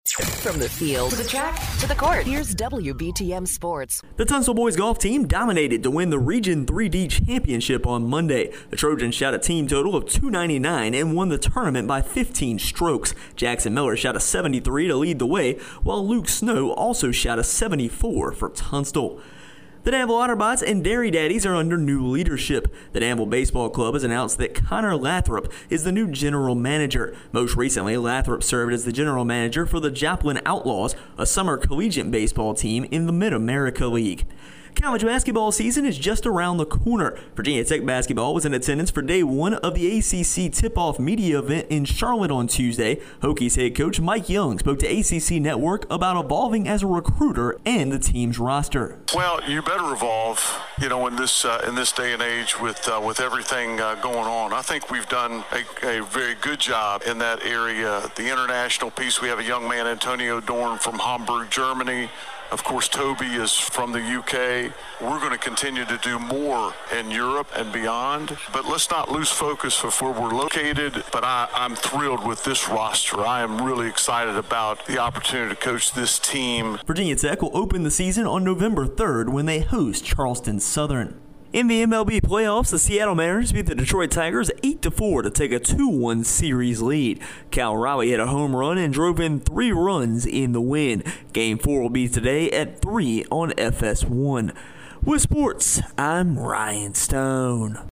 From the field to the track to the court, here's WBTM Sports. The Tunstall boys golf team dominated to win the Region 3D Championship on Monday. The Trojans shot a team total of 299 and won the tournament by 15 strokes. Jackson Miller shot a 73 to lead the way, while Luke Snow also shot a 74 for Tunstall. The Danville Otterbots and Dairy Daddies are under new leadership. The Danville Baseball Club has announced that Connor Lathrop is the new general manager. Most recently, Lathrop served as the general manager for the Joplin Outlaws, a summer collegiate baseball team in the Mid-America League. College basketball season is just around the corner. Virginia Tech basketball was in attendance for day one of the ACC tip-off media event in Charlotte on Tuesday. Hokies head coach Mike Young spoke to ACC Network about evolving as a recruiter and the team's roster. Well, you better evolve, in this day and age with everything going on. I think we've done a very good job in that area. The international piece, we have a young man, Antonio Dorn, from Hamburg, Germany. Of course, Toby is from the UK. We're going to continue to do more in Europe and beyond. But let's not lose focus of where we're located. But I'm thrilled with this roster. I am really excited about the opportunity to coach this team. Virginia Tech will open the season on November 3rd when they host Charleston Southern. In the MLB playoffs, the Seattle Mariners beat the Detroit Tigers 8-4 to take a 2-1 series lead. Cal Raleigh hit a home run and drove in 3 runs in the win. Game 4 will be today at 3 on FS1. With sports, I'm Ryan Stone.